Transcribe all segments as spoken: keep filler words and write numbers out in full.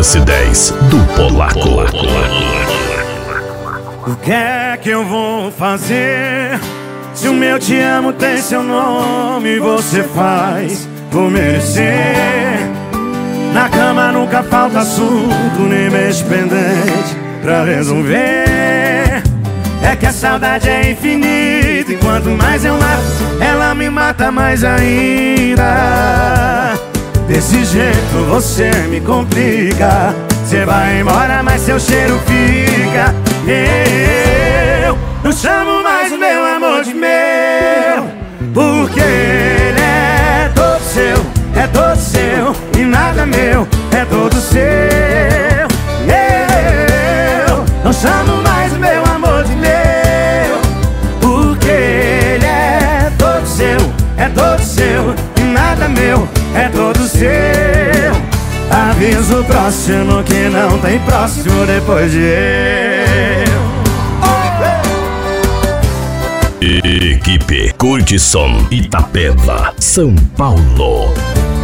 S dez do Polaco. O que é que eu vou fazer? Se o meu te amo tem seu nome, você faz por merecer. Na cama nunca falta assunto, nem mês pendente pra resolver. É que a saudade é infinita e quanto mais eu mato, ela me mata mais ainda. Desse jeito você me complica. Você vai embora, mas seu cheiro fica. Eu não chamo mais o meu amor de meu, porque ele é todo seu, é todo seu e nada meu, é todo seu. Eu não chamo mais o meu amor de meu, porque ele é todo seu, é todo seu e nada meu, é todo seu. Avisa o próximo que não tem próximo depois de eu. Equipe Curtição Itapeva, São Paulo.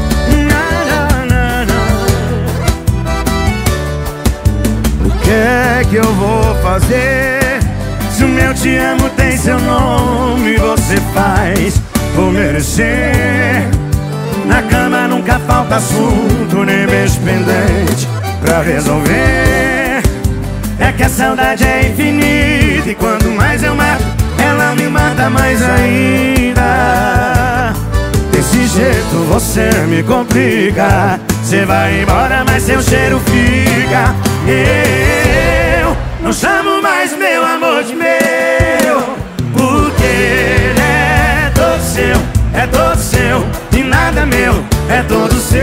O que é que eu vou fazer? Se o meu te amo tem seu nome, você faz por merecer. Na cama nunca falta assunto, nem beijo pendente pra resolver. É que a saudade é infinita e quanto mais eu mato, ela me mata mais ainda. Desse jeito você me complica. Você vai embora, mas seu cheiro fica. Eu não chamo mais meu amor de meu, porque ele é todo seu, é todo seu e nada meu, é todo seu.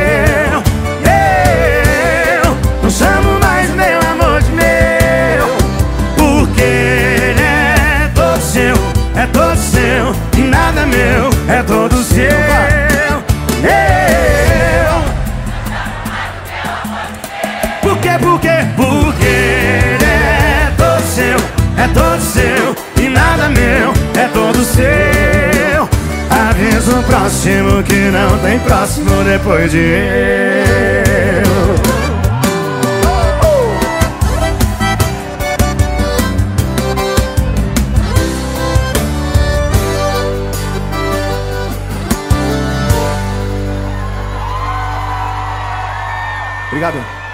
Eu não chamo mais meu amor de meu, porque ele é todo seu, é todo seu e nada meu, é todo seu. Eu Por quê, por quê? Porque ele é todo seu, é todo seu e nada meu, é todo seu. Avisa o próximo que não tem próximo depois de eu. Obrigado.